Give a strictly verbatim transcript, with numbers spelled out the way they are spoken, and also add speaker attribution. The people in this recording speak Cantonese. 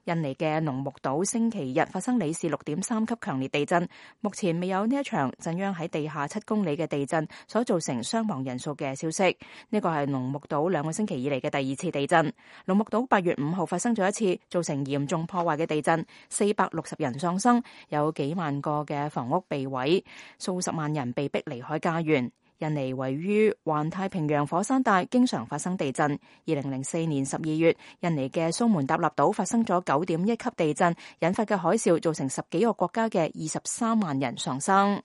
Speaker 1: 印尼嘅農木島星期日發生里氏六點三級強烈地震，目前未有呢一場震央喺地下七公里嘅地震所造成傷亡人數嘅消息。呢個係農木島兩個星期以嚟嘅第二次地震。農木島八月五號發生咗一次造成嚴重破壞嘅地震，四百六十人喪生，有幾萬個嘅房屋被毀，數十萬人被逼離開家園。印尼位於環太平洋火山帶，經常發生地震。二零零四年十二月，印尼嘅蘇門答臘島發生咗九點一級地震，引發嘅海嘯造成十幾個國家嘅二十三萬人喪生。